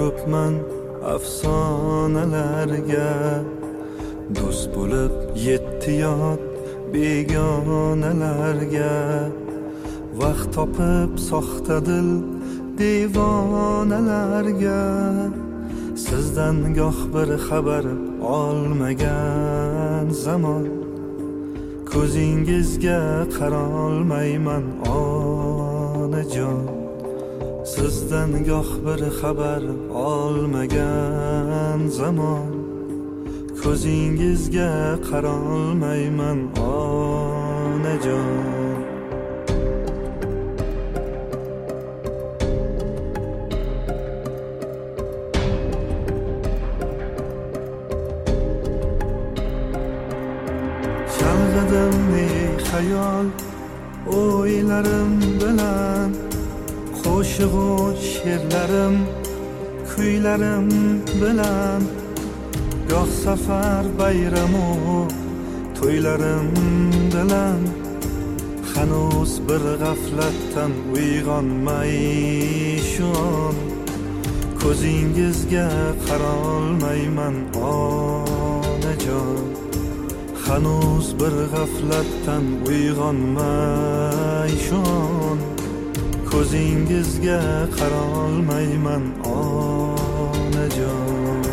turibman afsonalarga, do'st bo'lib yetdi yot begonalarga, vaqt topib soxta dil devonalarga, sizdan goh bir xabar olmagan zamon, ko'zingizga qarolmayman onajon. Sizdan goh bir xabar olmagan zamon, ko'zingizga qarolmayman onajon. Chalg'idim ne xayol o'ylarim bilan, qo'shig'u she'rlarim kuylarim bilan, goh safar bayramu to'ylarim bilan, hanuz bir g'aflatdan uyg'onmay shu on, ko'zingizga qarolmayman onajon. Hanuz bir g'aflatdan uyg'onmay shu on, ko'zingizga qarolmayman onajon.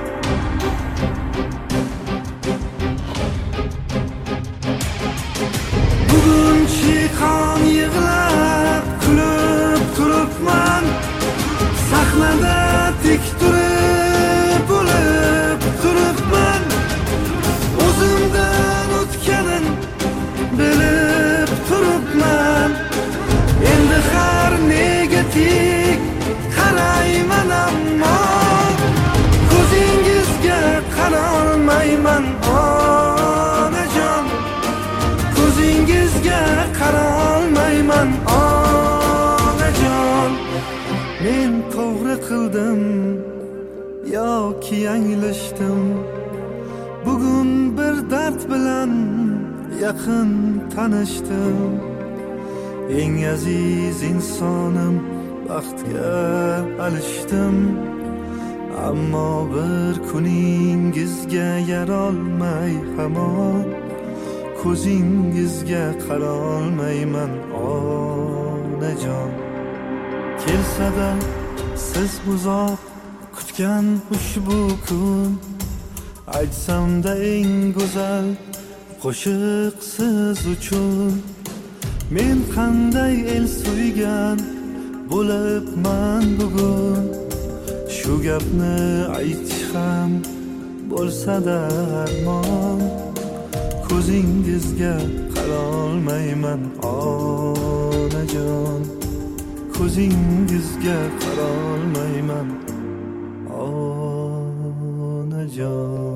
Bugun chiqon yig'lab kulib turibman, sahnada tik turib bo'lib turibman, o'zimdan o'tganin bilib turibman, endi har negativ qarayman, ammo ko'zingizga qarolmayman onajon. Ko'zingizga qarolmayman onajon. Men to'g'ri qildim yoki yanglishdim, bugun bir dard bilan yaqin tanishdim. Eng aziz insonim baxtga alishdim, ammo bir kuningizga yarolmay hamon, ko'zingizga qarolmayman onajon. Kelsa-da siz uzoq kutgan ushbu kun, aytsam-da eng go'zal qo'shiq siz uchun. Men qanday el suygan bo'libman bugun, shu gapni aytish ham bo'lsa-da armon, ko'zingizga qarolmayman onajon. Ko'zingizga qarolmayman onajon.